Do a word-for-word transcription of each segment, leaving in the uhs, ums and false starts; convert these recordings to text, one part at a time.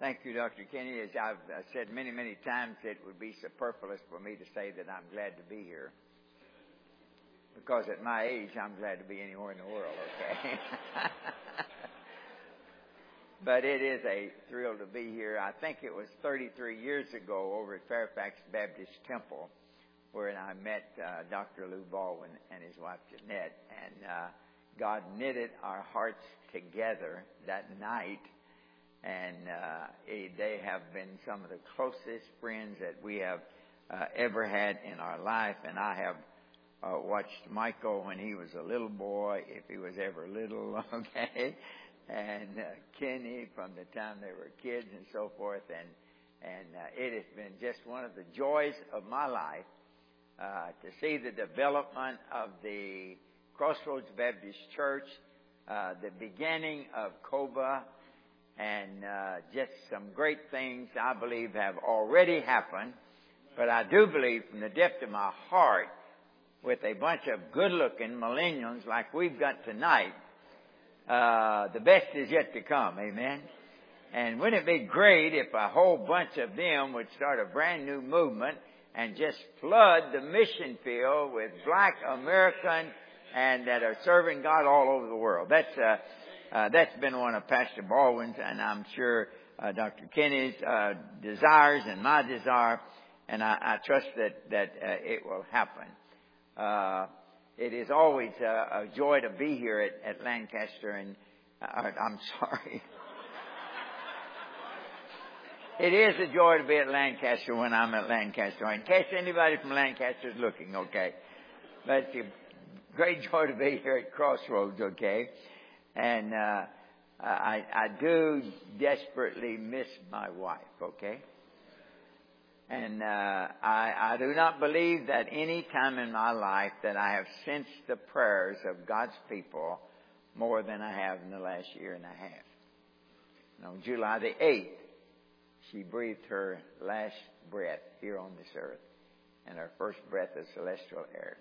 Thank you, Doctor Kenny. As I've uh, said many, many times, it would be superfluous for me to say that I'm glad to be here. Because at my age, I'm glad to be anywhere in the world, okay? But it is a thrill to be here. I think it was thirty-three years ago over at Fairfax Baptist Temple where I met uh, Doctor Lou Baldwin and his wife Jeanette. And uh, God knitted our hearts together that night. And uh, they have been some of the closest friends that we have uh, ever had in our life. And I have uh, watched Michael when he was a little boy, if he was ever little, okay? And uh, Kenny from the time they were kids and so forth. And, and uh, it has been just one of the joys of my life uh, to see the development of the Crossroads Baptist Church, uh, the beginning of COBA, and uh, just some great things I believe have already happened. But I do believe from the depth of my heart, with a bunch of good-looking millennials like we've got tonight, uh, the best is yet to come. Amen? And wouldn't it be great if a whole bunch of them would start a brand new movement and just flood the mission field with black American and that are serving God all over the world. That's uh, Uh, that's been one of Pastor Baldwin's, and I'm sure uh, Doctor Kenny's uh, desires and my desire, and I, I trust that that uh, it will happen. Uh, it is always a, a joy to be here at, at Lancaster, and uh, I'm sorry. It is a joy to be at Lancaster when I'm at Lancaster. In case anybody from Lancaster is looking, okay. But it's a great joy to be here at Crossroads, okay. And uh, I, I do desperately miss my wife, okay? And uh, I, I do not believe that any time in my life that I have sensed the prayers of God's people more than I have in the last year and a half. And on July the eighth, she breathed her last breath here on this earth, and her first breath of celestial air.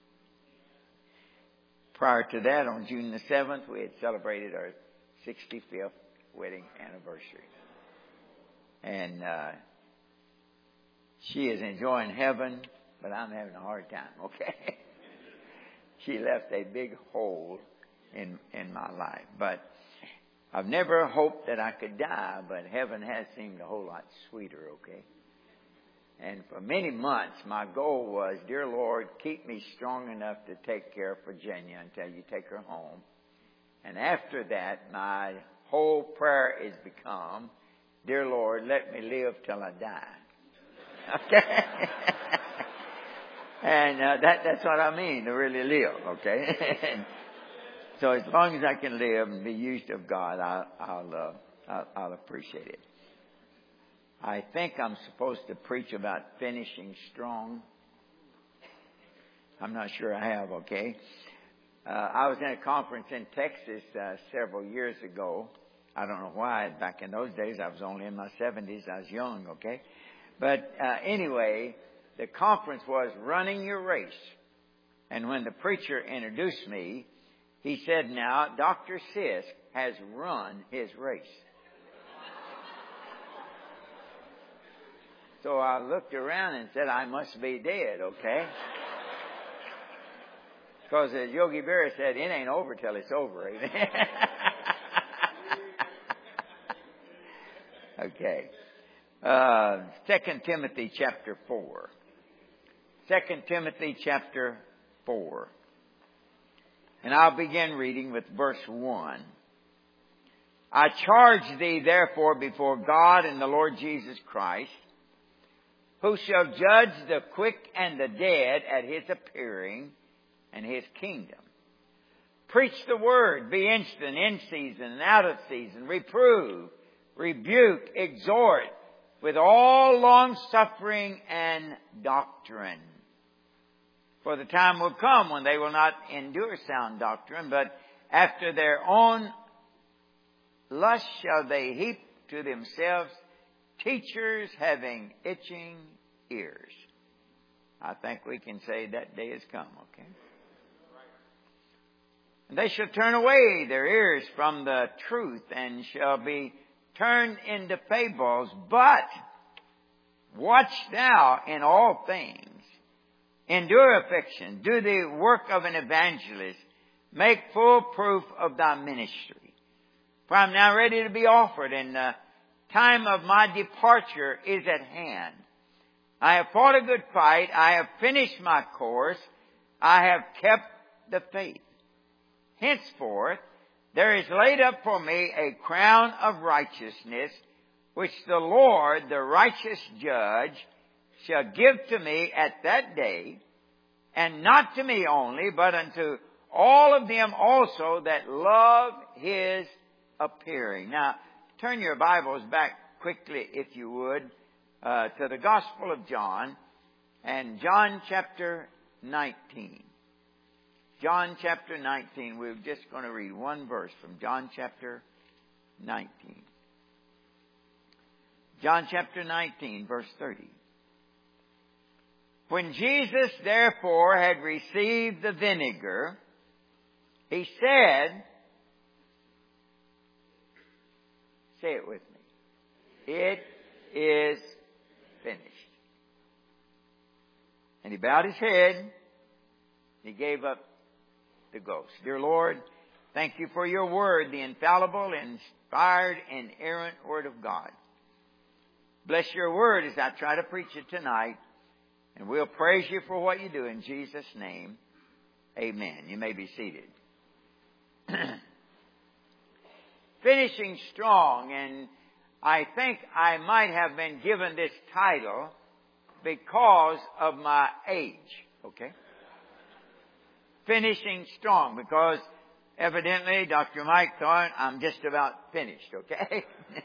Prior to that, on June the seventh, we had celebrated our sixty-fifth wedding anniversary. And uh, she is enjoying heaven, but I'm having a hard time, okay? She left a big hole in in my life. But I've never hoped that I could die, but heaven has seemed a whole lot sweeter, okay? And for many months, my goal was, dear Lord, keep me strong enough to take care of Virginia until you take her home. And after that, my whole prayer is become, dear Lord, let me live till I die. Okay? and uh, that that's what I mean, to really live, okay? So as long as I can live and be used of God, I'll, I'll, uh, I'll, I'll appreciate it. I think I'm supposed to preach about finishing strong. I'm not sure I have, okay? Uh, I was in a conference in Texas uh, several years ago. I don't know why. Back in those days, I was only in my seventies. I was young, okay? But uh, anyway, the conference was Running Your Race. And when the preacher introduced me, he said, now, Doctor Sisk has run his race. So I looked around and said, I must be dead, okay? Because as Yogi Berra said, it ain't over till it's over. Okay. Uh, Second Timothy chapter four. Second Timothy chapter four. And I'll begin reading with verse one. I charge thee therefore before God and the Lord Jesus Christ, who shall judge the quick and the dead at his appearing and his kingdom. Preach the word, be instant, in season and out of season, reprove, rebuke, exhort, with all long suffering and doctrine. For the time will come when they will not endure sound doctrine, but after their own lust shall they heap to themselves teachers having itching ears. I think we can say that day has come, okay? And they shall turn away their ears from the truth and shall be turned into fables, but watch thou in all things, endure affliction, do the work of an evangelist, make full proof of thy ministry. For I am now ready to be offered, and the time of my departure is at hand. I have fought a good fight, I have finished my course, I have kept the faith. Henceforth, there is laid up for me a crown of righteousness, which the Lord, the righteous judge, shall give to me at that day, and not to me only, but unto all of them also that love His appearing. Now, turn your Bibles back quickly, if you would, uh, to the Gospel of John, and John chapter nineteen. John chapter nineteen. We're just going to read one verse from John chapter nineteen. John chapter nineteen, verse thirty. When Jesus therefore had received the vinegar, He said, say it with me, it is finished. And He bowed His head, He gave up the ghost. Dear Lord, thank You for Your word, the infallible, inspired, inerrant word of God. Bless Your word as I try to preach it tonight. And we'll praise You for what You do in Jesus' name. Amen. You may be seated. Finishing strong, and I think I might have been given this title because of my age. Okay? Finishing strong, because evidently Doctor Mike thought I'm just about finished. Okay?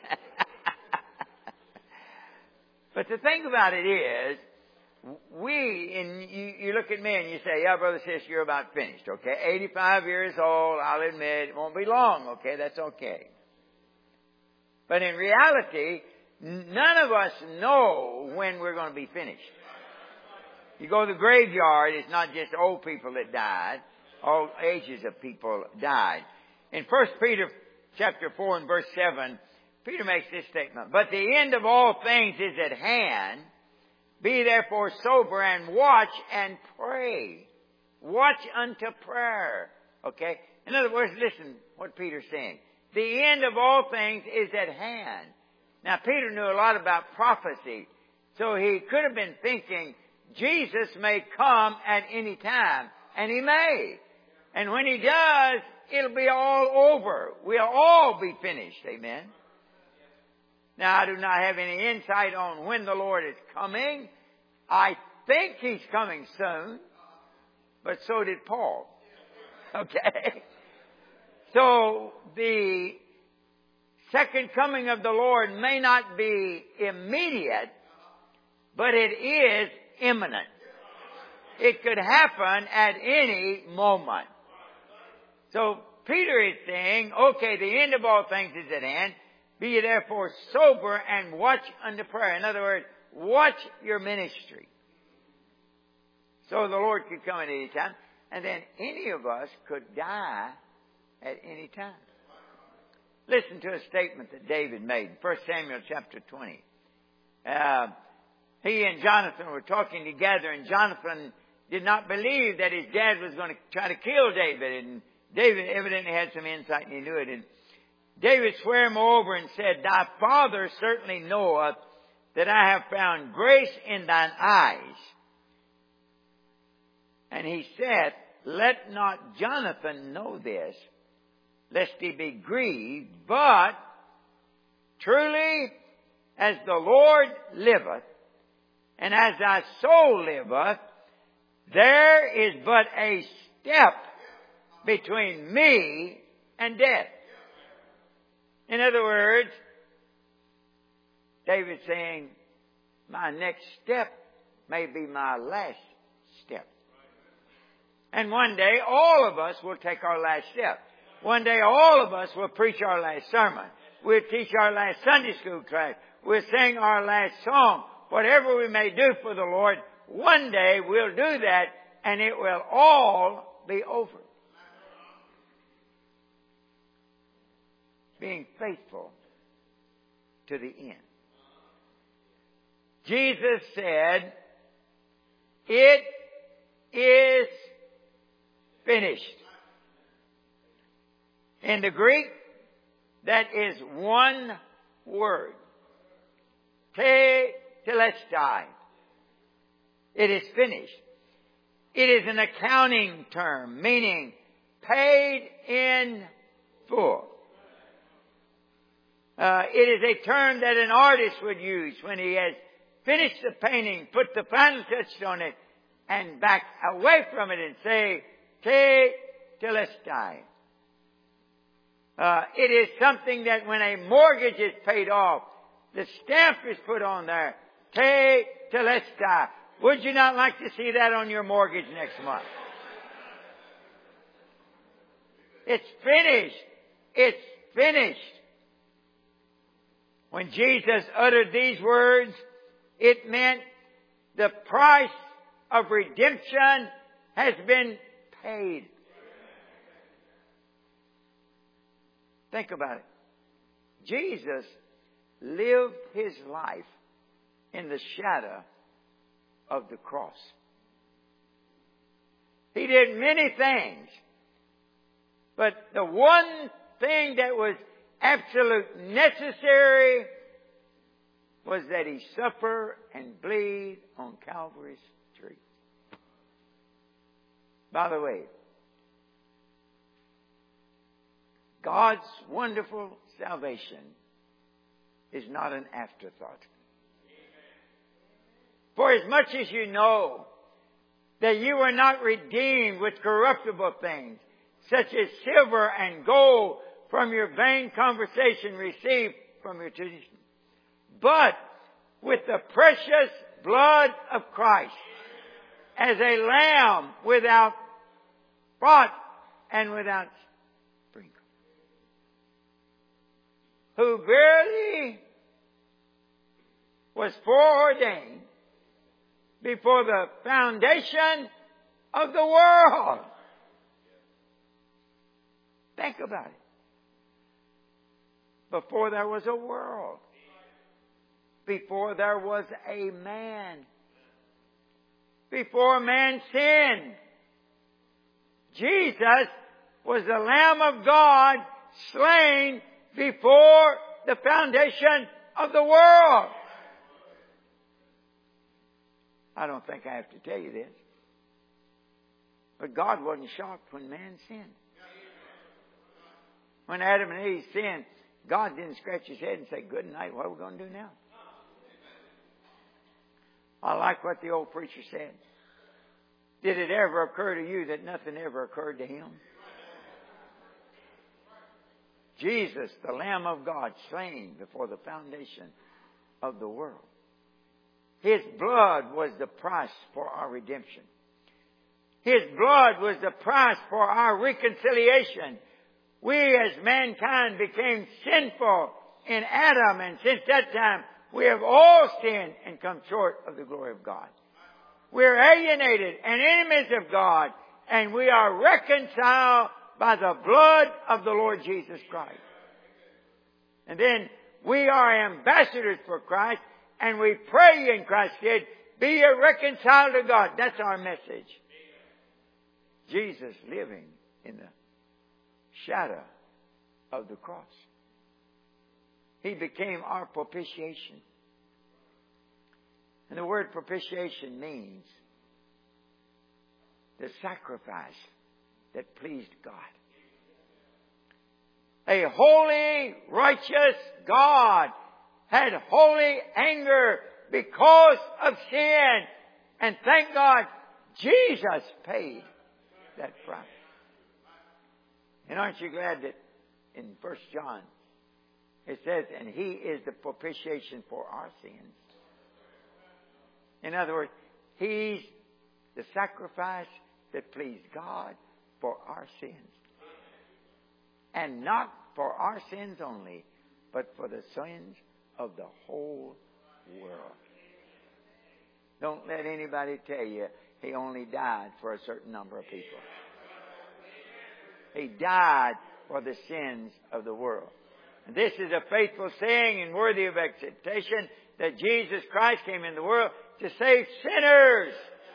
But the thing about it is, we, and you, you look at me and you say, yeah, brother, sis, you're about finished, okay? eighty-five years old, I'll admit, it won't be long, okay? That's okay. But in reality, none of us know when we're going to be finished. You go to the graveyard, it's not just old people that died. All ages of people died. In First Peter chapter four and verse seven, Peter makes this statement, but the end of all things is at hand. Be therefore sober and watch and pray. Watch unto prayer. Okay? In other words, listen what Peter's saying. The end of all things is at hand. Now, Peter knew a lot about prophecy. So he could have been thinking, Jesus may come at any time. And He may. And when He does, it'll be all over. We'll all be finished. Amen? Now, I do not have any insight on when the Lord is coming. I think He's coming soon. But so did Paul. Okay? So, the second coming of the Lord may not be immediate, but it is imminent. It could happen at any moment. So, Peter is saying, okay, the end of all things is at hand. Be ye therefore sober and watch unto prayer. In other words, watch your ministry. So the Lord could come at any time. And then any of us could die at any time. Listen to a statement that David made in First Samuel chapter twenty. Uh, he and Jonathan were talking together, and Jonathan did not believe that his dad was going to try to kill David. And David evidently had some insight, and he knew it. And David sware him over and said, Thy father certainly knoweth that I have found grace in thine eyes. And he said, Let not Jonathan know this, lest he be grieved, but truly as the Lord liveth, and as thy soul liveth, there is but a step between me and death. In other words, David's saying, my next step may be my last step. And one day, all of us will take our last step. One day, all of us will preach our last sermon. We'll teach our last Sunday school class. We'll sing our last song. Whatever we may do for the Lord, one day we'll do that, and it will all be over. Being faithful to the end. Jesus said, "It is finished." In the Greek, that is one word. Tetelestai. It is finished. It is an accounting term, meaning paid in full. Uh, it is a term that an artist would use when he has finished the painting, put the final touch on it, and back away from it and say, Tetelestai. Uh, it is something that when a mortgage is paid off, the stamp is put on there. Tetelestai. Would you not like to see that on your mortgage next month? It's finished. It's finished. When Jesus uttered these words, it meant the price of redemption has been paid. Think about it. Jesus lived His life in the shadow of the cross. He did many things, but the one thing that was absolutely necessary was that He suffer and bleed on Calvary's tree. By the way, God's wonderful salvation is not an afterthought. For as much as you know that you were not redeemed with corruptible things, such as silver and gold from your vain conversation received from your tradition, but with the precious blood of Christ, as a lamb without spot and without sprinkle, who verily was foreordained before the foundation of the world. Think about it. Before there was a world. Before there was a man. Before man sinned. Jesus was the Lamb of God slain before the foundation of the world. I don't think I have to tell you this. But God wasn't shocked when man sinned. When Adam and Eve sinned, God didn't scratch His head and say, "Good night, what are we going to do now?" I like what the old preacher said. Did it ever occur to you that nothing ever occurred to Him? Jesus, the Lamb of God, slain before the foundation of the world. His blood was the price for our redemption. His blood was the price for our reconciliation. We as mankind became sinful in Adam, and since that time we have all sinned and come short of the glory of God. We're alienated and enemies of God, and we are reconciled by the blood of the Lord Jesus Christ. And then we are ambassadors for Christ, and we pray in Christ's stead, be ye reconciled to God. That's our message. Jesus living in the shadow of the cross. He became our propitiation. And the word propitiation means the sacrifice that pleased God. A holy, righteous God had holy anger because of sin. And thank God, Jesus paid that price. And aren't you glad that in First John it says, and He is the propitiation for our sins. In other words, He's the sacrifice that pleased God for our sins. And not for our sins only, but for the sins of the whole world. Don't let anybody tell you He only died for a certain number of people. He died for the sins of the world. This is a faithful saying and worthy of acceptation, that Jesus Christ came in the world to save sinners.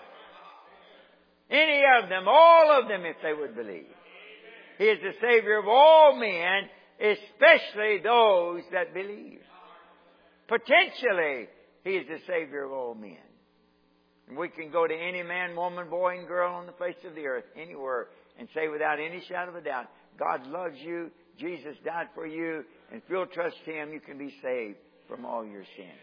Any of them, all of them, if they would believe. He is the Savior of all men, especially those that believe. Potentially, He is the Savior of all men. And we can go to any man, woman, boy, and girl on the face of the earth, anywhere, and say without any shadow of a doubt, God loves you, Jesus died for you, and if you'll trust Him, you can be saved from all your sins.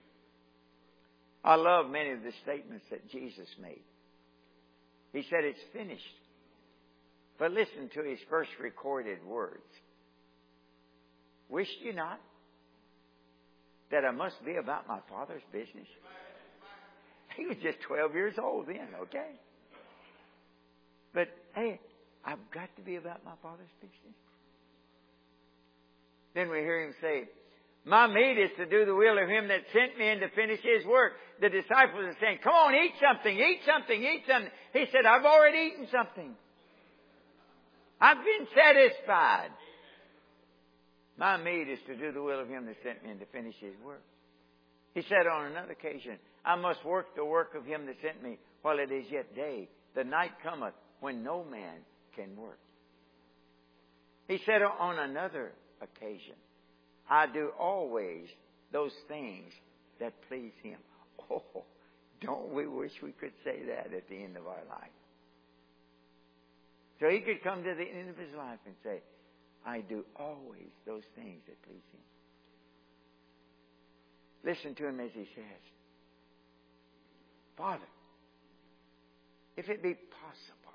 I love many of the statements that Jesus made. He said, it's finished. But listen to His first recorded words. Wish you not that I must be about my Father's business? He was just twelve years old then, okay? But, hey, I've got to be about my Father's business. Then we hear Him say, my meat is to do the will of Him that sent me and to finish His work. The disciples are saying, come on, eat something, eat something, eat something. He said, I've already eaten something. I've been satisfied. My meat is to do the will of Him that sent me and to finish His work. He said on another occasion, I must work the work of Him that sent me while it is yet day. The night cometh when no man can work. He said on another occasion, I do always those things that please Him. Oh, don't we wish we could say that at the end of our life? So He could come to the end of His life and say, I do always those things that please Him. Listen to Him as He says, Father, if it be possible,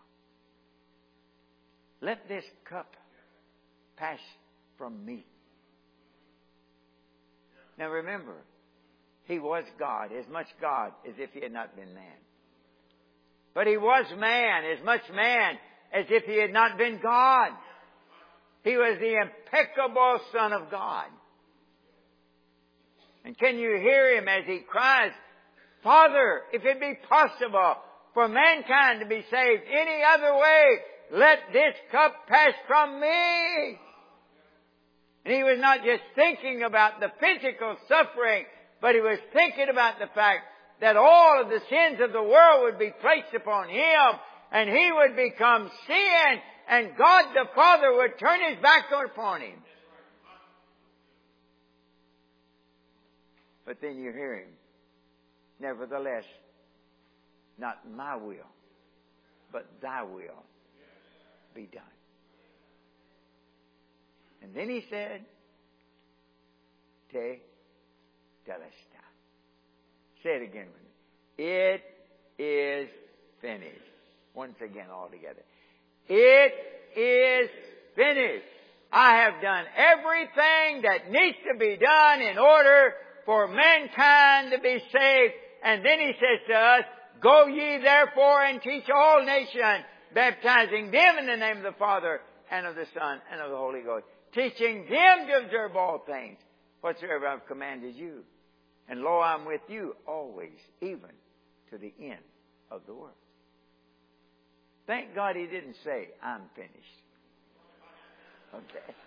let this cup pass from me. Now remember, He was God, as much God as if He had not been man. But He was man, as much man as if He had not been God. He was the impeccable Son of God. And can you hear Him as He cries, Father, if it be possible for mankind to be saved any other way, let this cup pass from me. And He was not just thinking about the physical suffering, but He was thinking about the fact that all of the sins of the world would be placed upon Him, and He would become sin, and God the Father would turn His back upon Him. But then you hear Him, nevertheless, not my will, but Thy will be done. And then He said, Te telestai. Say it again with me. It is finished. Once again all together. It is finished. I have done everything that needs to be done in order for mankind to be saved. And then He says to us, go ye therefore and teach all nations, baptizing them in the name of the Father and of the Son and of the Holy Ghost, teaching them to observe all things whatsoever I've commanded you. And lo, I'm with you always, even to the end of the world. Thank God He didn't say, I'm finished. Okay.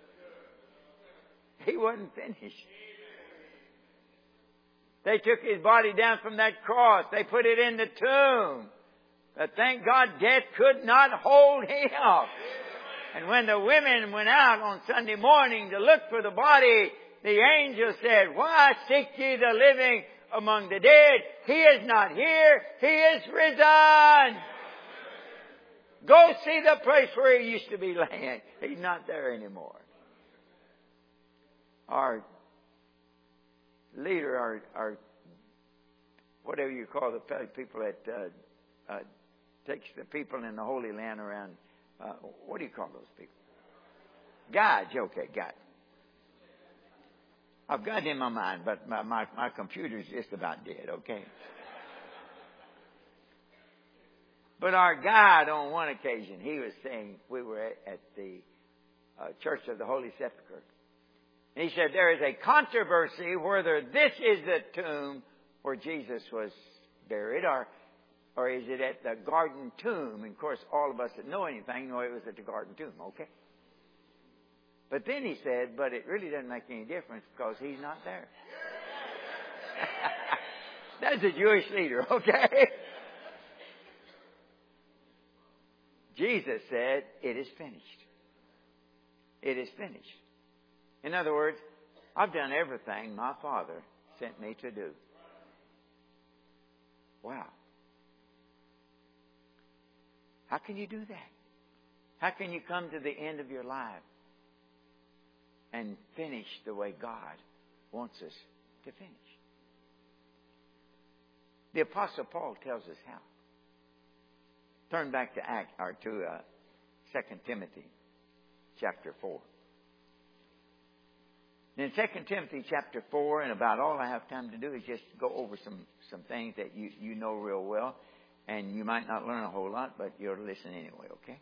He wasn't finished. They took His body down from that cross. They put it in the tomb. But thank God death could not hold Him. And when the women went out on Sunday morning to look for the body, the angel said, why seek ye the living among the dead? He is not here. He is risen. Go see the place where He used to be laying. He's not there anymore. Our leader, our, our whatever you call the people that uh, uh, takes the people in the Holy Land around, uh, what do you call those people? Guides, okay, guides. I've got it in my mind, but my, my, my computer's just about dead, okay? But our guide, on one occasion, he was saying, we were at, at the uh, Church of the Holy Sepulchre. And he said, there is a controversy whether this is the tomb where Jesus was buried, or, or is it at the Garden Tomb? And of course, all of us that know anything know it was at the Garden Tomb, okay? But then he said, but it really doesn't make any difference because he's not there. That's a Jewish leader, okay? Jesus said, it is finished. It is finished. In other words, I've done everything my Father sent me to do. Wow. How can you do that? How can you come to the end of your life and finish the way God wants us to finish? The Apostle Paul tells us how. Turn back to Act or to uh, Second Timothy, chapter four. In Second Timothy, chapter four, and about all I have time to do is just go over some some things that you you know real well, and you might not learn a whole lot, but you'll listen anyway. Okay.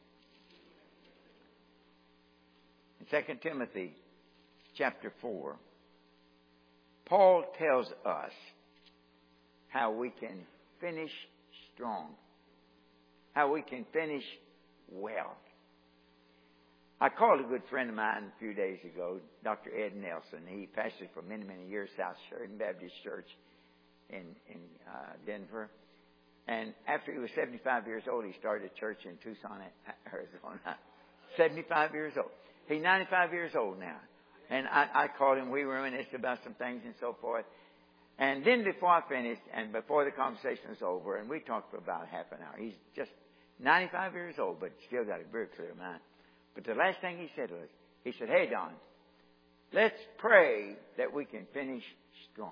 In Second Timothy, chapter four, Paul tells us how we can finish strong. How we can finish well. I called a good friend of mine a few days ago, Doctor Ed Nelson. He pastored for many, many years, South Sheridan Baptist Church in, in uh, Denver. And after he was seventy-five years old, he started a church in Tucson, Arizona. seventy-five years old. He's ninety-five years old now. And I, I called him. We reminisced about some things and so forth. And then before I finished, and before the conversation was over, and we talked for about half an hour. He's just ninety-five years old, but still got a very clear mind. But the last thing he said was, he said, hey, Don, let's pray that we can finish strong.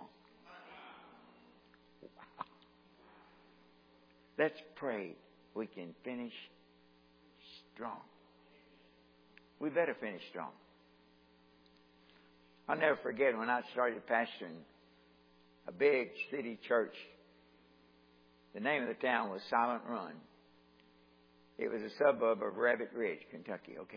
Wow. Let's pray we can finish strong. We better finish strong. I'll never forget when I started pastoring a big city church. The name of the town was Silent Run. It was a suburb of Rabbit Ridge, Kentucky, okay?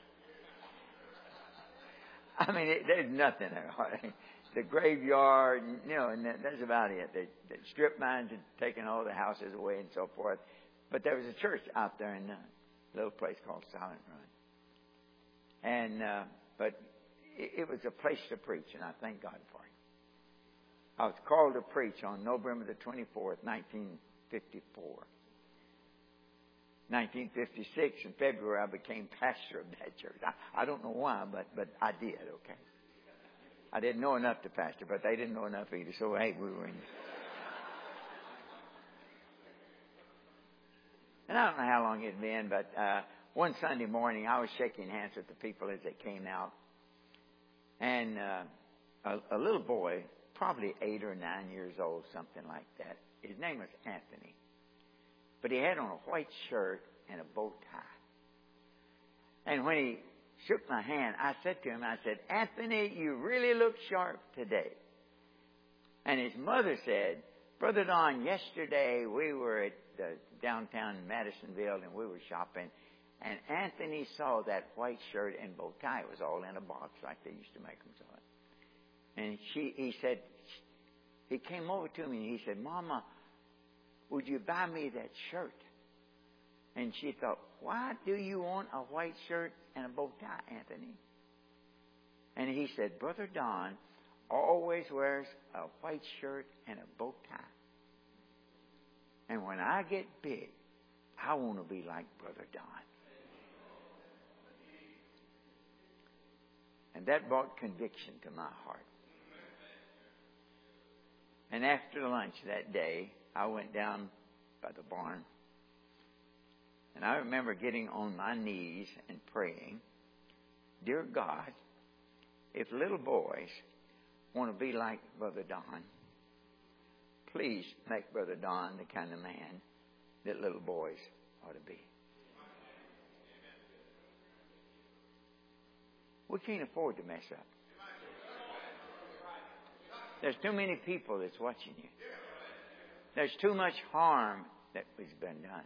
I mean, it, there's nothing there. The graveyard, you know, and that, that's about it. The, the strip mines had taken all the houses away and so forth. But there was a church out there in a little place called Silent Run. And, uh, but it, it was a place to preach, and I thank God for it. I was called to preach on November the twenty-fourth, nineteen fifty-four. nineteen fifty-six, in February, I became pastor of that church. I, I don't know why, but, but I did, okay. I didn't know enough to pastor, but they didn't know enough either. So, hey, we were in. And I don't know how long it had been, but uh, one Sunday morning, I was shaking hands with the people as they came out. And uh, a, a little boy, probably eight or nine years old, something like that. His name was Anthony. But he had on a white shirt and a bow tie. And when he shook my hand, I said to him, I said, Anthony, you really look sharp today. And his mother said, Brother Don, yesterday we were at the downtown Madisonville and we were shopping. And Anthony saw that white shirt and bow tie. It was all in a box like they used to make them. So. And she, he said, he came over to me and he said, Mama, would you buy me that shirt? And she thought, why do you want a white shirt and a bow tie, Anthony? And he said, Brother Don always wears a white shirt and a bow tie. And when I get big, I want to be like Brother Don. And that brought conviction to my heart. And after lunch that day, I went down by the barn. And I remember getting on my knees and praying, Dear God, if little boys want to be like Brother Don, please make Brother Don the kind of man that little boys ought to be. We can't afford to mess up. There's too many people that's watching you. There's too much harm that has been done.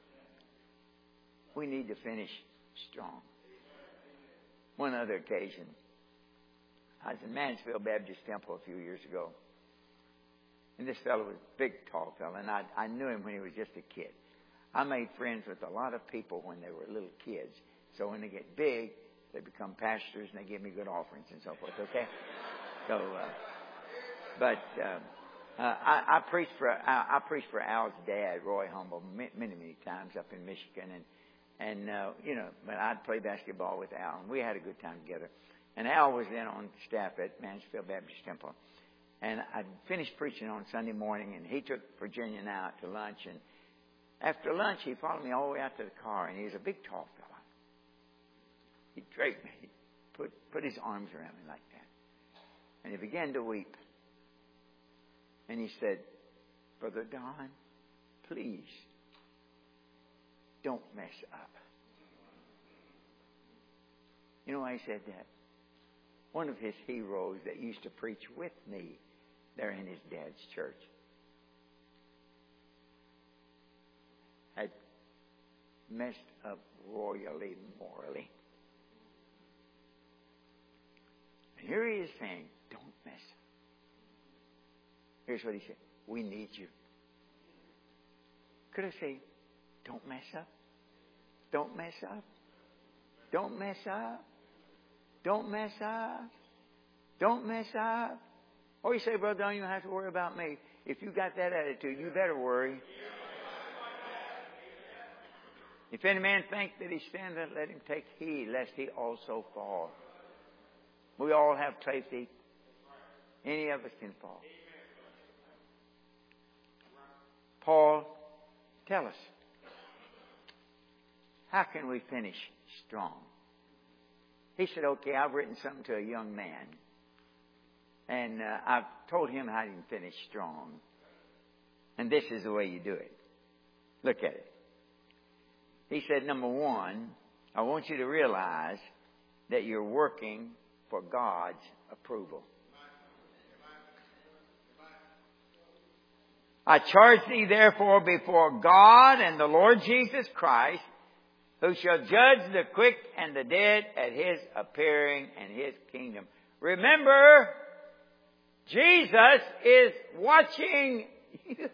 We need to finish strong. One other occasion, I was in Mansfield Baptist Temple a few years ago. And this fellow was a big, tall fellow, and I, I knew him when he was just a kid. I made friends with a lot of people when they were little kids. So when they get big, They become pastors and they give me good offerings and so forth. Okay, so uh, but uh, uh, I, I preached for I, I preached for Al's dad, Roy Humble, many many times up in Michigan, and and uh, you know, but I'd play basketball with Al, and we had a good time together. And Al was then on staff at Mansfield Baptist Temple, and I'd finished preaching on Sunday morning, and he took Virginia and I out to lunch, and after lunch he followed me all the way out to the car, and he was a big tall fellow. He draped me, he put put his arms around me like that, and he began to weep. And he said, "Brother Don, please don't mess up." You know why he said that? One of his heroes that used to preach with me there in his dad's church had messed up royally, morally. And here he is saying, don't mess up. Here's what he said. We need you. Could I say, don't mess up? Don't mess up? Don't mess up? Don't mess up? Don't mess up? Or you say, Brother, don't even have to worry about me. If you got that attitude, you better worry. If any man think that he standeth, let him take heed, lest he also fall. We all have clay feet. Any of us can fall. Paul, tell us, how can we finish strong? He said, okay, I've written something to a young man, and uh, I've told him how he can finish strong. And this is the way you do it. Look at it. He said, number one, I want you to realize that you're working for God's approval. I charge thee therefore before God and the Lord Jesus Christ, who shall judge the quick and the dead at His appearing and His kingdom. Remember, Jesus is watching you.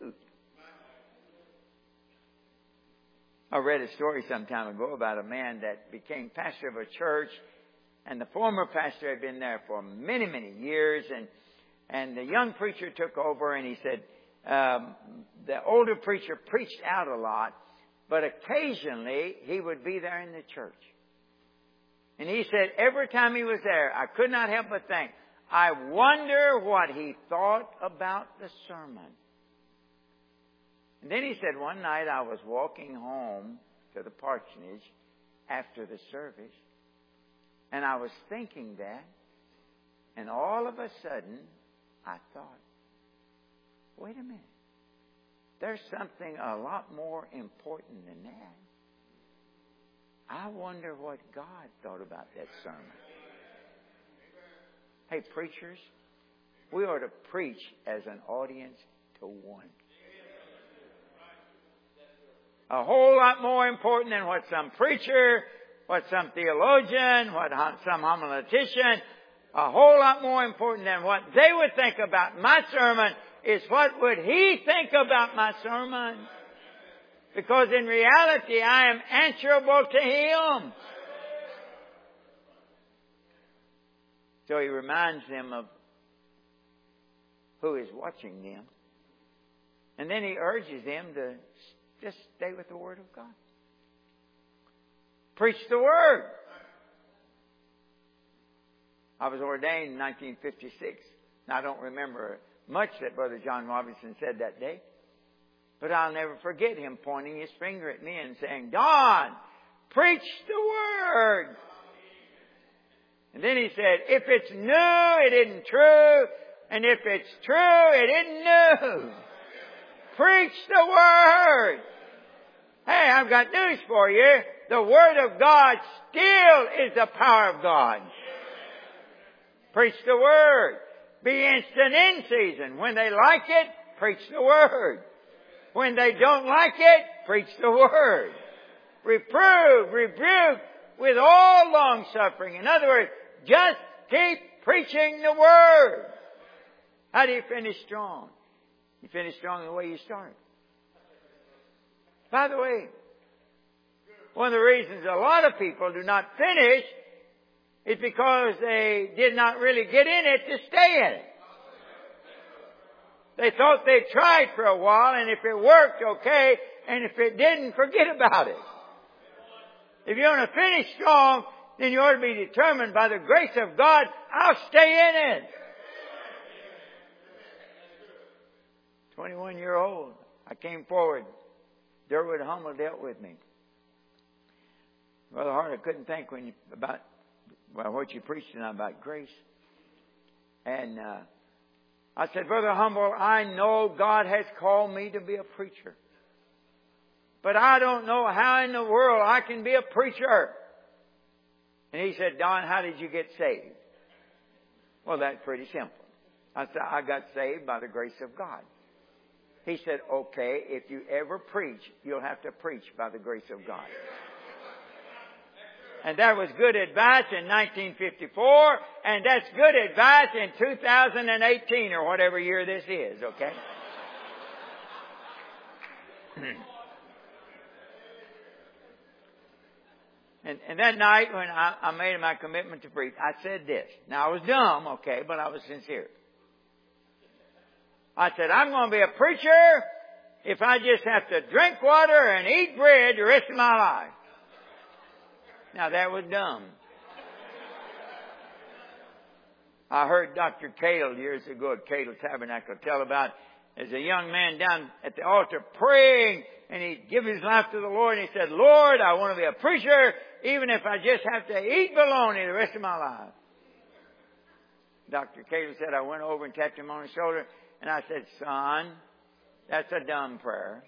I read a story some time ago about a man that became pastor of a church, and the former pastor had been there for many, many years, and and the young preacher took over, and he said um, the older preacher preached out a lot, but occasionally he would be there in the church. And he said every time he was there, I could not help but think, I wonder what he thought about the sermon. And then he said, one night I was walking home to the parsonage after the service, and I was thinking that, and all of a sudden I thought, wait a minute, there's something a lot more important than that. I wonder what God thought about that sermon. Hey, preachers, we ought to preach as an audience to one. A whole lot more important than what some preacher, what some theologian, what some homiletician, a whole lot more important than what they would think about my sermon is what would he think about my sermon? Because in reality, I am answerable to him. So he reminds them of who is watching them. And then he urges them to just stay with the Word of God. Preach the Word. I was ordained in nineteen fifty-six. Now, I don't remember much that Brother John Robinson said that day. But I'll never forget him pointing his finger at me and saying, Don, preach the Word. And then he said, if it's new, it isn't true. And if it's true, it isn't new. Preach the Word. Hey, I've got news for you. The Word of God still is the power of God. Preach the Word. Be instant in season. When they like it, preach the Word. When they don't like it, preach the Word. Reprove, rebuke with all long suffering. In other words, just keep preaching the Word. How do you finish strong? You finish strong the way you start. By the way, one of the reasons a lot of people do not finish It's because they did not really get in it to stay in it. They thought they tried for a while, and if it worked, okay, and if it didn't, forget about it. If you want to finish strong, then you ought to be determined by the grace of God, I'll stay in it. twenty-one year old, I came forward. Durwood Hummel dealt with me. Brother Hart, I couldn't think when you, about well, what you preached tonight about grace. And uh, I said, Brother Humble, I know God has called me to be a preacher. But I don't know how in the world I can be a preacher. And he said, Don, how did you get saved? Well, that's pretty simple. I said, I got saved by the grace of God. He said, okay, if you ever preach, you'll have to preach by the grace of God. And that was good advice in nineteen fifty-four, and that's good advice in two thousand eighteen or whatever year this is, okay? and, and that night when I, I made my commitment to preach, I said this. Now, I was dumb, okay, but I was sincere. I said, I'm going to be a preacher if I just have to drink water and eat bread the rest of my life. Now, that was dumb. I heard Doctor Cale years ago at Cale Tabernacle tell about there's a young man down at the altar praying, and he'd give his life to the Lord, and he said, Lord, I want to be a preacher even if I just have to eat bologna the rest of my life. Doctor Cale said, I went over and tapped him on the shoulder, and I said, son, that's a dumb prayer.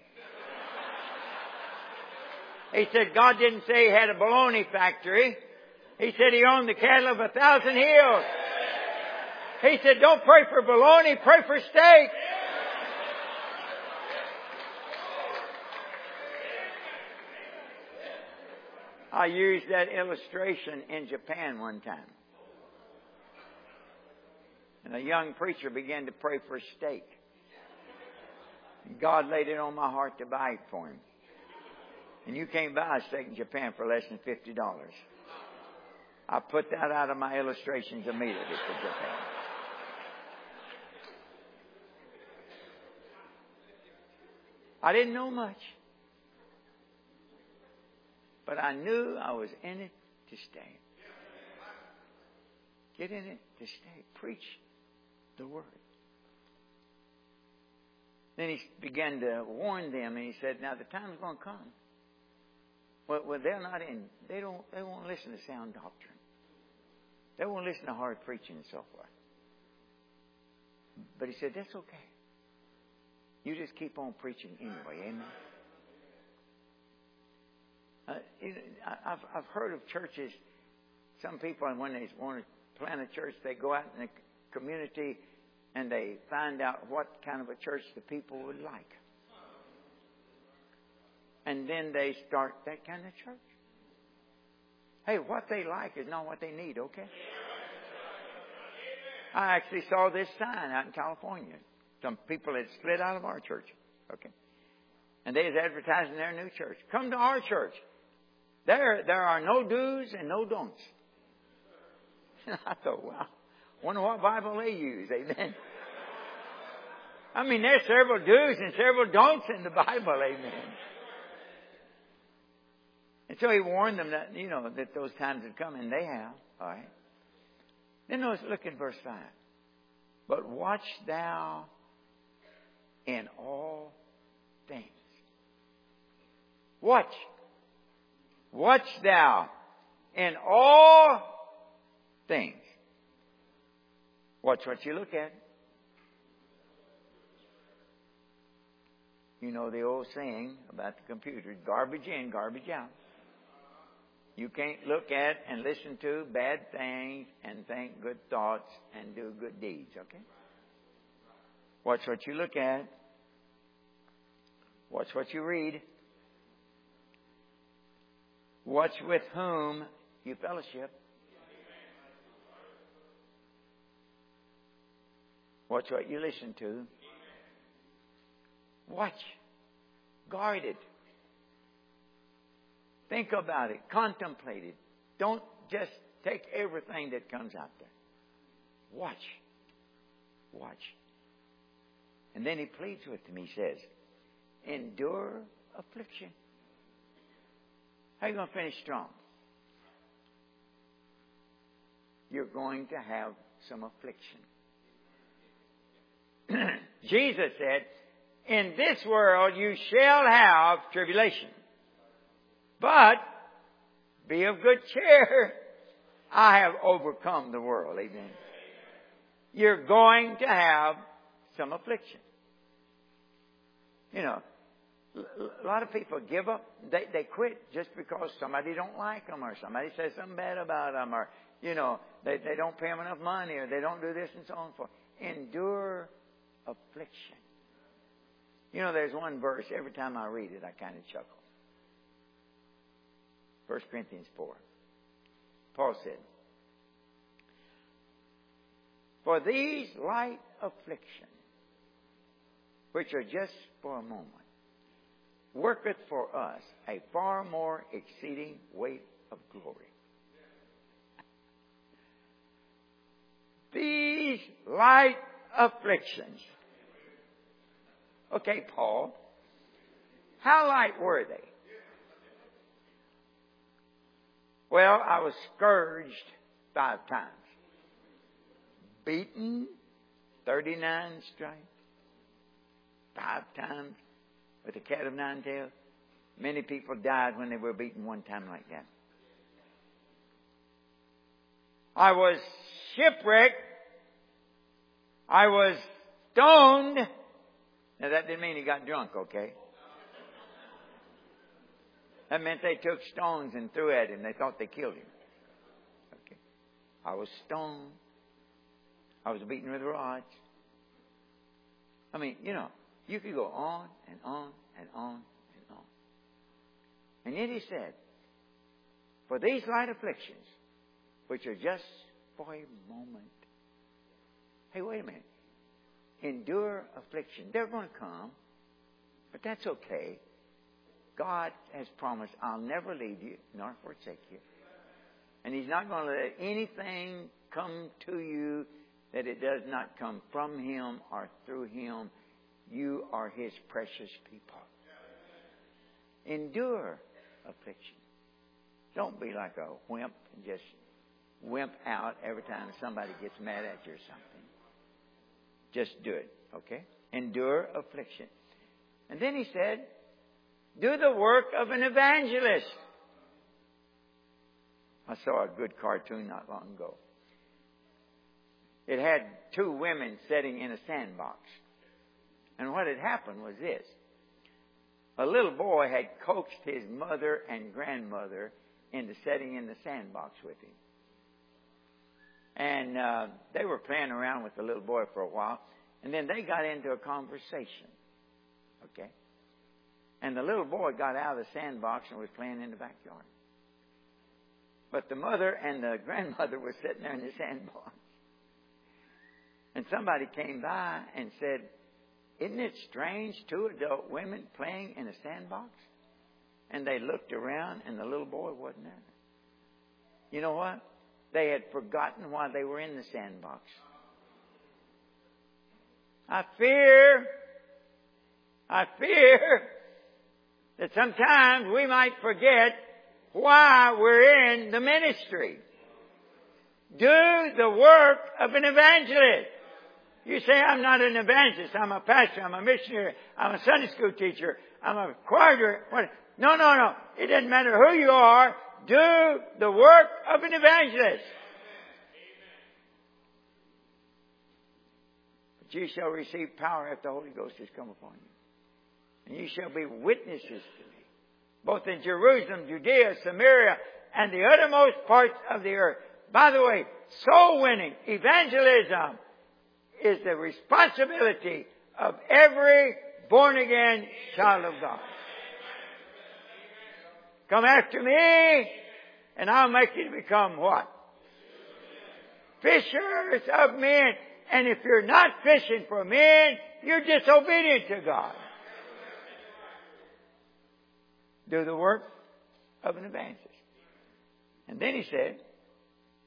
He said, God didn't say he had a bologna factory. He said he owned the cattle of a thousand hills. He said, don't pray for bologna, pray for steak. I used that illustration in Japan one time. And a young preacher began to pray for steak. God laid it on my heart to buy it for him. And you can't buy a steak in Japan for less than fifty dollars. I put that out of my illustrations immediately for Japan. I didn't know much. But I knew I was in it to stay. Get in it to stay. Preach the Word. Then he began to warn them, and he said, now the time's going to come. Well, well, they're not in, they don't, they won't listen to sound doctrine. They won't listen to hard preaching and so forth. But he said, that's okay. You just keep on preaching anyway, amen? Uh, it, I, I've, I've heard of churches, some people, when they want to plant a church, they go out in the community and they find out what kind of a church the people would like. And then they start that kind of church. Hey, what they like is not what they need, okay? I actually saw this sign out in California. Some people had split out of our church, okay? And they was advertising their new church. Come to our church. There, there are no do's and no don'ts. I thought, wow, wonder what Bible they use, amen? I mean, there's several do's and several don'ts in the Bible, amen? And so he warned them that, you know, that those times would come, and they have. All right. Then let's look at verse five. But watch thou in all things. Watch. Watch thou in all things. Watch what you look at. You know the old saying about the computer, garbage in, garbage out. You can't look at and listen to bad things and think good thoughts and do good deeds, okay? Watch what you look at. Watch what you read. Watch with whom you fellowship. Watch what you listen to. Watch. Guard it. Think about it. Contemplate it. Don't just Take everything that comes out there. Watch. Watch. And then he pleads with them. He says, endure affliction. How are you going to finish strong? You're going to have some affliction. Jesus said, in this world you shall have tribulation. But be of good cheer. I have overcome the world. Amen. You're going to have some affliction. You know, a lot of people give up. They, they quit just because somebody don't like them or somebody says something bad about them or, you know, they, they don't pay them enough money or they don't do this and so on and so forth. Endure affliction. You know, there's one verse, every time I read it, I kind of chuckle. First Corinthians four. Paul said, for these light afflictions, which are just for a moment, worketh for us a far more exceeding weight of glory. These light afflictions. Okay, Paul, how light were they? Well, I was scourged five times. Beaten, thirty-nine stripes. Five times with a cat of nine tails. Many people died when they were beaten one time like that. I was shipwrecked. I was stoned. Now that didn't mean he got drunk, okay? That meant they took stones and threw at him. They thought they killed him. Okay. I was stoned. I was beaten with rods. I mean, you know, you could go on and on and on and on. And yet he said, for these light afflictions, which are just for a moment. Hey, wait a minute. Endure affliction. They're going to come, but that's okay. God has promised, I'll never leave you nor forsake you. And He's not going to let anything come to you that it does not come from Him or through Him. You are His precious people. Endure affliction. Don't be like a wimp and just wimp out every time somebody gets mad at you or something. Just do it, okay? Endure affliction. And then he said, do the work of an evangelist. I saw a good cartoon not long ago. It had two women sitting in a sandbox. And what had happened was this. A little boy had coaxed his mother and grandmother into sitting in the sandbox with him. And uh, they were playing around with the little boy for a while. And then they got into a conversation. Okay? And the little boy got out of the sandbox and was playing in the backyard. But the mother and the grandmother were sitting there in the sandbox. And somebody came by and said, isn't it strange, two adult women playing in a sandbox? And they looked around and the little boy wasn't there. You know what? They had forgotten why they were in the sandbox. I fear, I fear that sometimes we might forget why we're in the ministry. Do the work of an evangelist. You say, I'm not an evangelist. I'm a pastor. I'm a missionary. I'm a Sunday school teacher. I'm a choir director. No, no, no. It doesn't matter who you are. Do the work of an evangelist. But you shall receive power after the Holy Ghost has come upon you. And you shall be witnesses to me, both in Jerusalem, Judea, Samaria, and the uttermost parts of the earth. By the way, soul winning, evangelism, is the responsibility of every born-again child of God. Come after me, and I'll make you to become what? Fishers of men. And if you're not fishing for men, you're disobedient to God. Do the work of an evangelist. And then he said,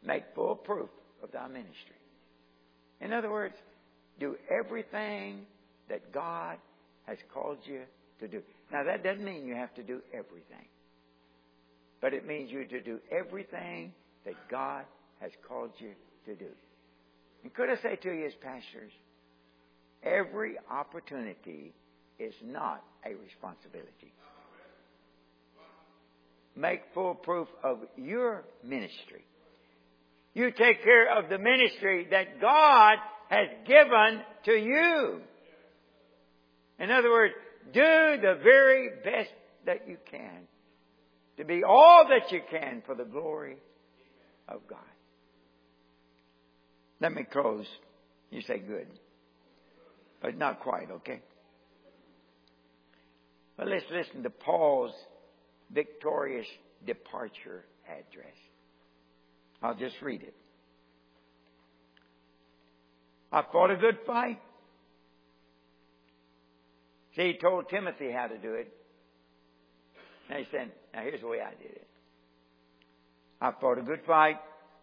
make full proof of thy ministry. In other words, do everything that God has called you to do. Now, that doesn't mean you have to do everything. But it means you to do everything that God has called you to do. And could I say to you as pastors, every opportunity is not a responsibility. Make full proof of your ministry. You take care of the ministry that God has given to you. In other words, do the very best that you can to be all that you can for the glory of God. Let me close. You say good. But not quite, okay? But let's listen to Paul's victorious departure address. I'll just read it. I fought a good fight. See, he told Timothy how to do it. Now he said, now here's the way I did it. I fought a good fight.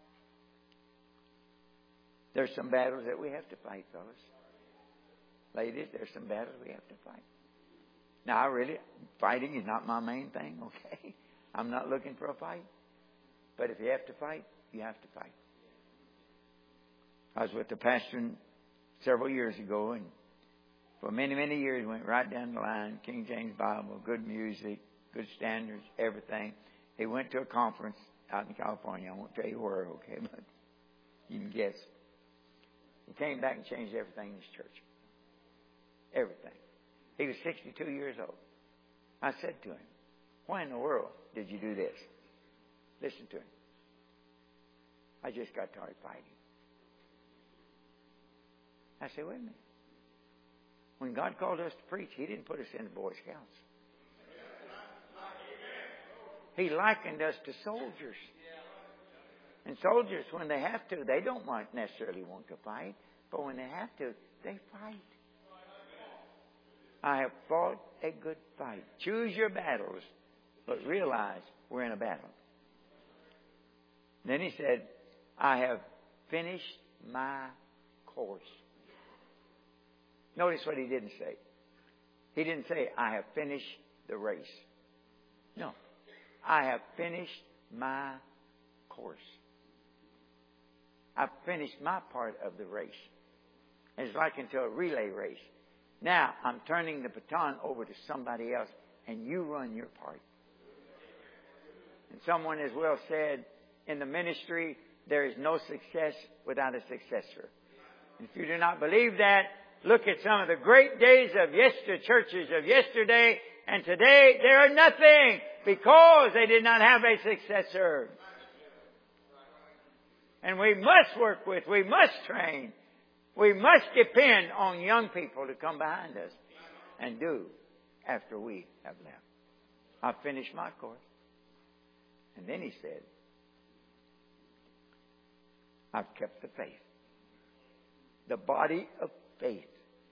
There's some battles that we have to fight, fellas. Ladies, there's some battles we have to fight. Now, I really, fighting is not my main thing, okay? I'm not looking for a fight. But if you have to fight, you have to fight. I was with the pastor several years ago, and for many, many years went right down the line, King James Bible, good music, good standards, everything. He went to a conference out in California. I won't tell you where, okay, but you can guess. He came back and changed everything in his church. Everything. He was sixty-two years old. I said to him, why in the world did you do this? Listen to him. I just got tired fighting. I said, wait a minute. When God called us to preach, He didn't put us in the Boy Scouts. He likened us to soldiers. And soldiers, when they have to, they don't want, necessarily want to fight. But when they have to, they fight. I have fought a good fight. Choose your battles, but realize we're in a battle. Then he said, I have finished my course. Notice what he didn't say. He didn't say, I have finished the race. No. I have finished my course. I've finished my part of the race. It's like into a relay race. Now, I'm turning the baton over to somebody else, and you run your part. And someone has well said, in the ministry, there is no success without a successor. And if you do not believe that, look at some of the great days of yester churches of yesterday, and today they are nothing because they did not have a successor. And we must work with, we must train, we must depend on young people to come behind us and do after we have left. I've finished my course. And then he said, I've kept the faith. The body of faith.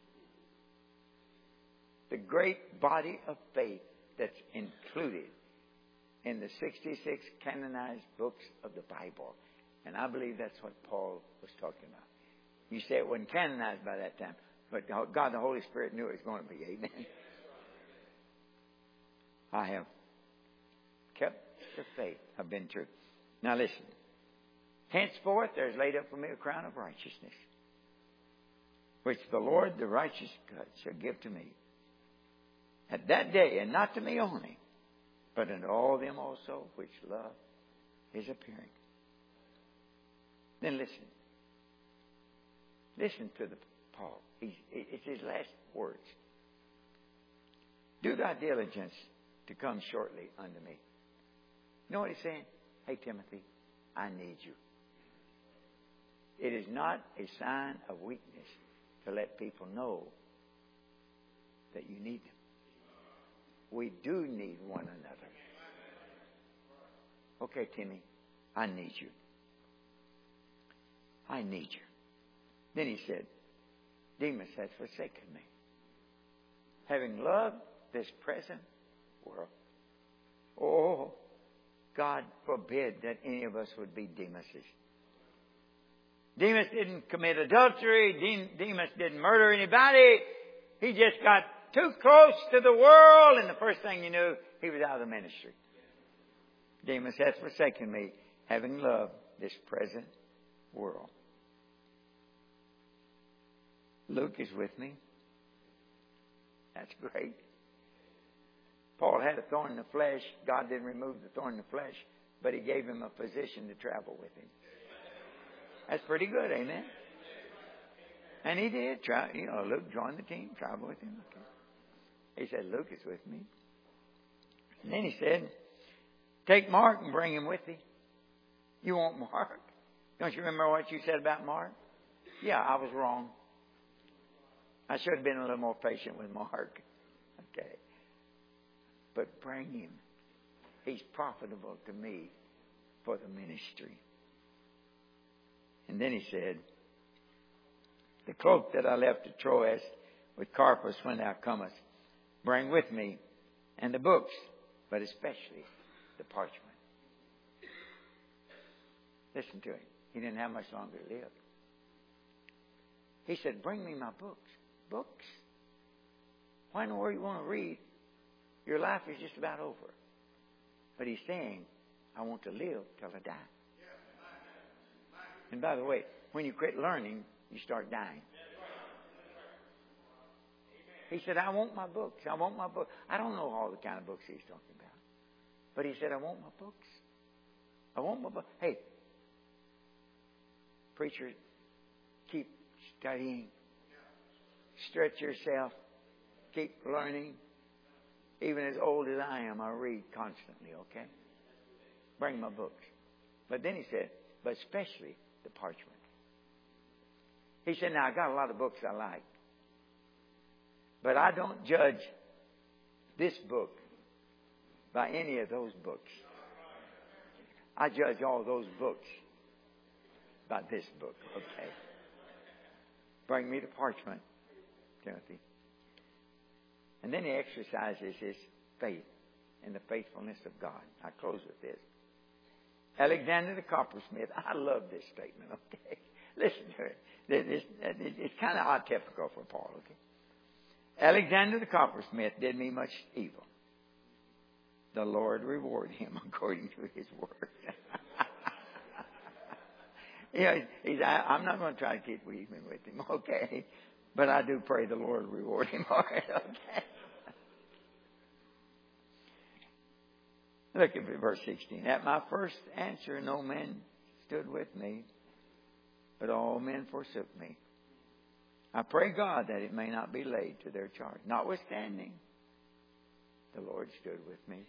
The great body of faith that's included in the sixty-six canonized books of the Bible. And I believe that's what Paul was talking about. You say it wasn't canonized by that time, but God the Holy Spirit knew it was going to be. Amen. I have kept the faith. I've been true. Now listen. Henceforth there is laid up for me a crown of righteousness, which the Lord, the righteous God, shall give to me at that day, and not to me only, but unto all them also which love His appearing. Then listen. Listen to the Paul. He's, it's his last words. Do thy diligence to come shortly unto me. You know what he's saying? Hey, Timothy, I need you. It is not a sign of weakness to let people know that you need them. We do need one another. Okay, Timmy, I need you. I need you. Then he said, Demas has forsaken me, having loved this present world. Oh, God forbid that any of us would be Demases. Demas didn't commit adultery. De- Demas didn't murder anybody. He just got too close to the world, and the first thing you knew, he was out of the ministry. Demas hath forsaken me, having loved this present world. Luke is with me. That's great. Paul had a thorn in the flesh. God didn't remove the thorn in the flesh, but He gave him a position to travel with Him. That's pretty good, amen? And he did. Try, you know, Luke joined the team, traveled with him. Okay. He said, Luke is with me. And then he said, take Mark and bring him with thee. You want Mark? Don't you remember what you said about Mark? Yeah, I was wrong. I should have been a little more patient with Mark. Okay. But bring him. He's profitable to me for the ministry. And then he said, the cloak that I left at Troas with Carpus when thou comest, bring with me, and the books, but especially the parchment. Listen to him. He didn't have much longer to live. He said, bring me my books. Books? Why in the world you want to read? Your life is just about over. But he's saying, I want to live till I die. And by the way, when you quit learning, you start dying. He said, I want my books. I want my books. I don't know all the kind of books he's talking about. But he said, I want my books. I want my books. Hey, preacher, keep studying. Stretch yourself. Keep learning. Even as old as I am, I read constantly, okay? Bring my books. But then he said, but especially the parchment. He said, now I got a lot of books I like. But I don't judge this book by any of those books. I judge all those books by this book, okay? Bring me the parchment, Timothy. And then he exercises his faith in the faithfulness of God. I close with this. Alexander the coppersmith. I love this statement, okay? Listen to it. It's, it's kind of atypical for Paul, okay? Alexander the coppersmith did me much evil. The Lord reward him according to His word. You know, he's, I, I'm not going to try to keep even with him, okay? But I do pray the Lord reward him, all right, okay? Look at verse sixteen. At my first answer, no man stood with me, but all men forsook me. I pray God that it may not be laid to their charge. Notwithstanding, the Lord stood with me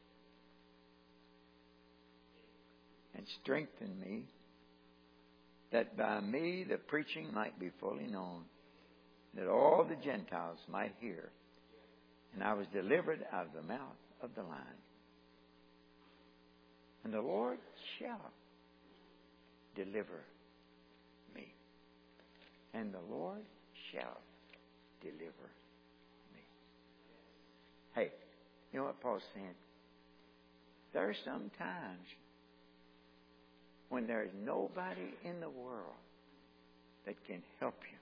and strengthened me, that by me the preaching might be fully known, that all the Gentiles might hear. And I was delivered out of the mouth of the lion. And the Lord shall deliver me. And the Lord shall deliver me. Hey, you know what Paul's saying? There are some times when there is nobody in the world that can help you.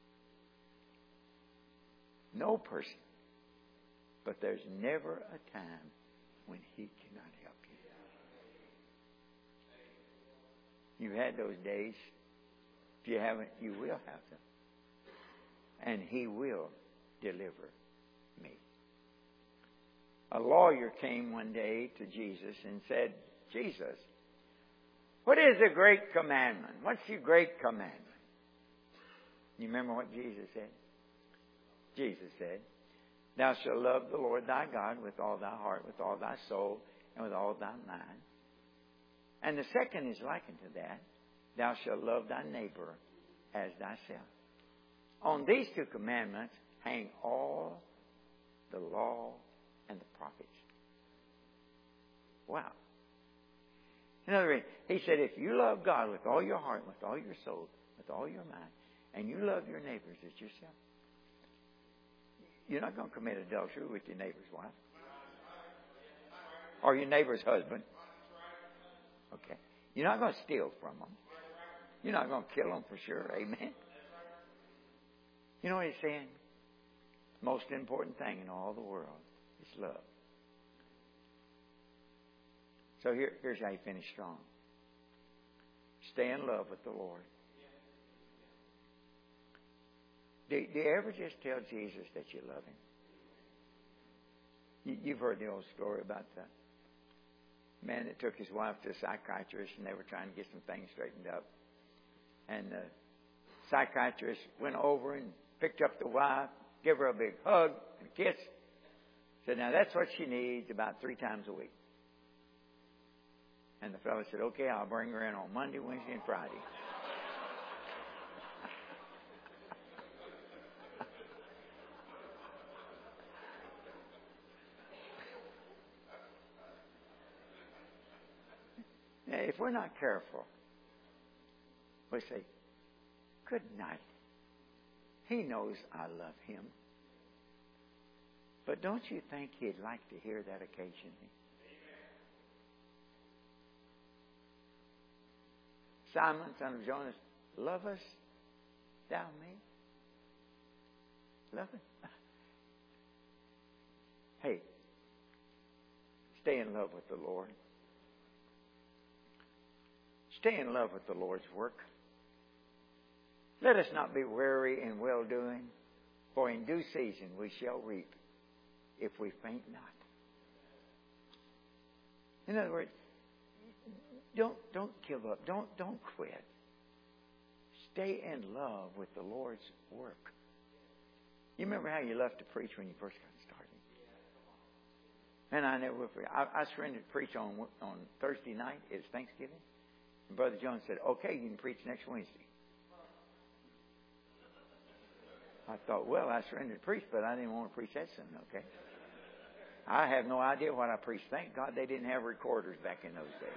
No person. But there's never a time when He cannot help you. You had those days. If you haven't, you will have them. And He will deliver me. A lawyer came one day to Jesus and said, Jesus, what is the great commandment? What's your great commandment? You remember what Jesus said? Jesus said, thou shalt love the Lord thy God with all thy heart, with all thy soul, and with all thy mind. And the second is likened to that. Thou shalt love thy neighbor as thyself. On these two commandments hang all the law and the prophets. Wow. In other words, He said, if you love God with all your heart, with all your soul, with all your mind, and you love your neighbors as yourself, you're not going to commit adultery with your neighbor's wife. Or your neighbor's husband. Okay. You're not going to steal from them. You're not going to kill them for sure. Amen. You know what he's saying? Most important thing in all the world is love. So here, here's how you finish strong. Stay in love with the Lord. Do, do you ever just tell Jesus that you love Him? You, you've heard the old story about the man that took his wife to a psychiatrist, and they were trying to get some things straightened up. And the psychiatrist went over and picked up the wife, gave her a big hug and a kiss. Said, now that's what she needs about three times a week. And the fellow said, okay, I'll bring her in on Monday, Wednesday, and Friday. Now, if we're not careful, we say, good night. He knows I love him. But don't you think he'd like to hear that occasionally? Simon, son of Jonas, lovest thou me? Love it? Hey, stay in love with the Lord. Stay in love with the Lord's work. Let us not be weary in well-doing, for in due season we shall reap if we faint not. In other words, don't don't give up. Don't don't quit. Stay in love with the Lord's work. You remember how you loved to preach when you first got started? And I never will forget. I, I surrendered to preach on on Thursday night. It's Thanksgiving. And Brother Jones said, okay, you can preach next Wednesday. I thought, well, I surrendered to preach, but I didn't want to preach that soon, okay? I have no idea what I preached. Thank God they didn't have recorders back in those days.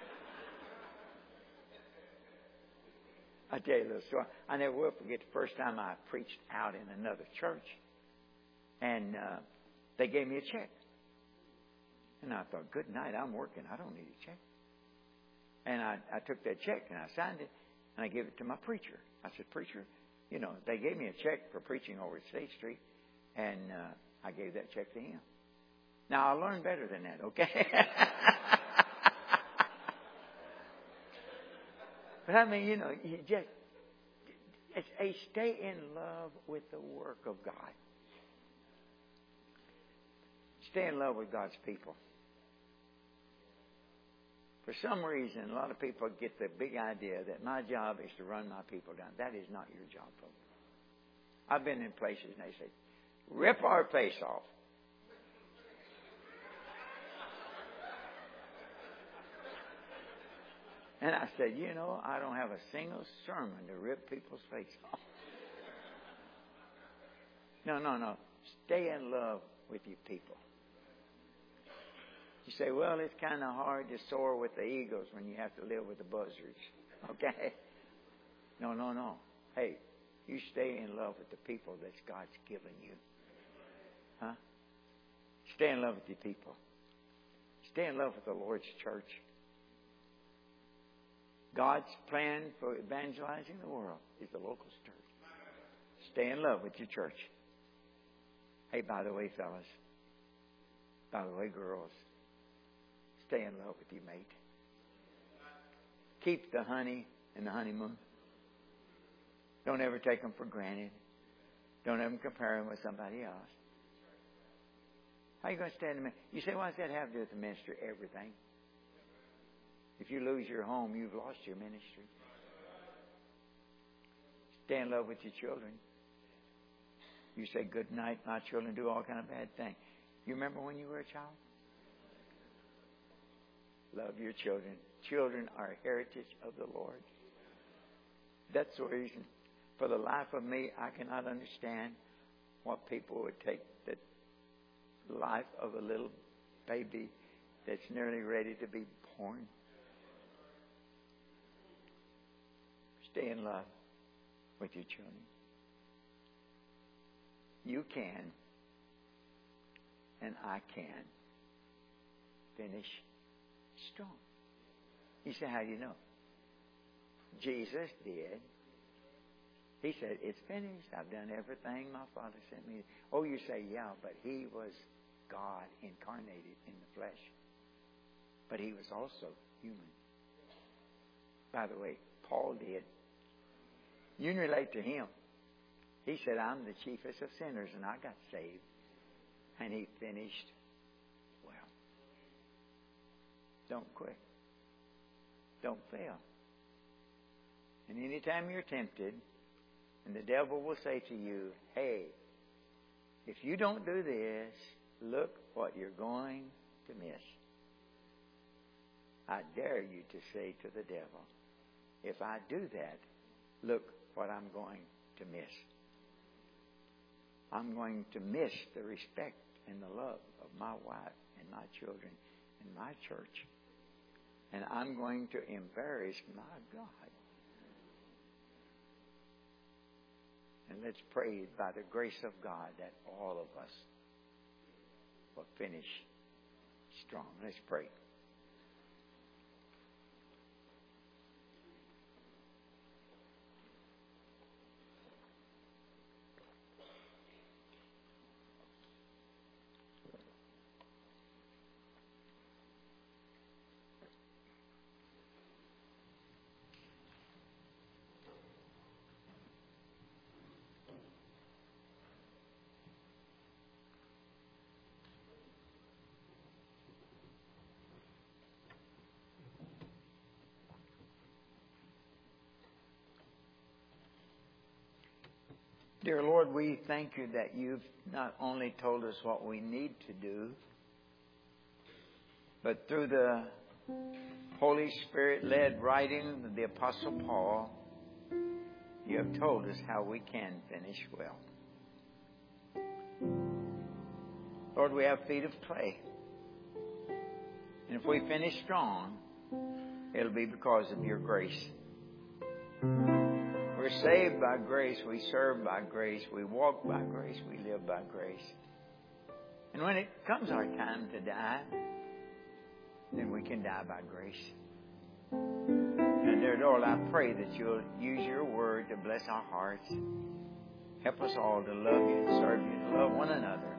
I tell you a little story. I never will forget the first time I preached out in another church. And uh, they gave me a check. And I thought, good night, I'm working. I don't need a check. And I, I took that check and I signed it and I gave it to my preacher. I said, preacher, you know, they gave me a check for preaching over at State Street. And uh, I gave that check to him. Now, I learned better than that, okay? But I mean, you know, you just it's a stay in love with the work of God. Stay in love with God's people. For some reason, a lot of people get the big idea that my job is to run my people down. That is not your job, folks. I've been in places and they say, rip our face off. And I said, you know, I don't have a single sermon to rip people's face off. No, no, no. Stay in love with your people. You say, well, it's kind of hard to soar with the eagles when you have to live with the buzzards. Okay? No, no, no. Hey, you stay in love with the people that God's given you. Huh? Stay in love with your people. Stay in love with the Lord's church. God's plan for evangelizing the world is the local church. Stay in love with your church. Hey, by the way, fellas, by the way, girls, stay in love with your mate. Keep the honey and the honeymoon. Don't ever take them for granted. Don't ever compare them with somebody else. How are you going to stand in the ministry? You say, what does that have to do with the ministry? Everything. If you lose your home, you've lost your ministry. Stay in love with your children. You say, good night, my children do all kind of bad things. You remember when you were a child? Love your children. Children are a heritage of the Lord. That's the reason. For the life of me, I cannot understand what people would take the life of a little baby that's nearly ready to be born. Stay in love with your children. You can, and I can, finish strong. You say, how do you know? Jesus did. He said, it's finished. I've done everything my Father sent me. Oh, you say, yeah, but He was God incarnated in the flesh. But He was also human. By the way, Paul did. You can relate to him. He said, I'm the chiefest of sinners, and I got saved. And he finished well. Don't quit. Don't fail. And anytime you're tempted, and the devil will say to you, hey, if you don't do this, look what you're going to miss. I dare you to say to the devil, if I do that, look what I'm going to miss. I'm going to miss the respect and the love of my wife and my children and my church. And I'm going to embarrass my God. And let's pray by the grace of God that all of us will finish strong. Let's pray. Dear Lord, we thank you that you've not only told us what we need to do, but through the Holy Spirit-led writing of the Apostle Paul, you have told us how we can finish well. Lord, we have feet of clay. And if we finish strong, it'll be because of your grace. We're saved by grace. We serve by grace. We walk by grace. We live by grace. And when it comes our time to die, then we can die by grace. And dear Lord, I pray that you'll use your word to bless our hearts. Help us all to love you and serve you, to love one another.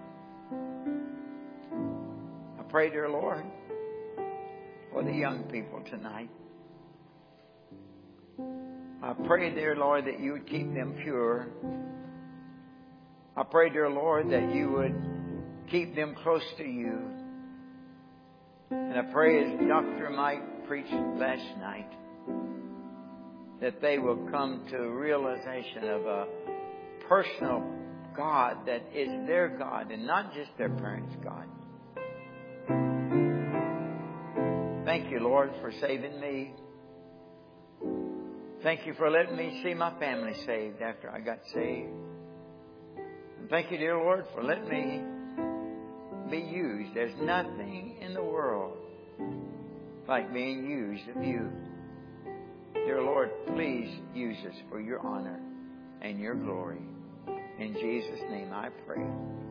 I pray, dear Lord, for the young people tonight. I pray, dear Lord, that you would keep them pure. I pray, dear Lord, that you would keep them close to you. And I pray, as Doctor Mike preached last night, that they will come to a realization of a personal God that is their God and not just their parents' God. Thank you, Lord, for saving me. Thank you for letting me see my family saved after I got saved. And thank you, dear Lord, for letting me be used. There's nothing in the world like being used of you. Dear Lord, please use us for your honor and your glory. In Jesus' name I pray.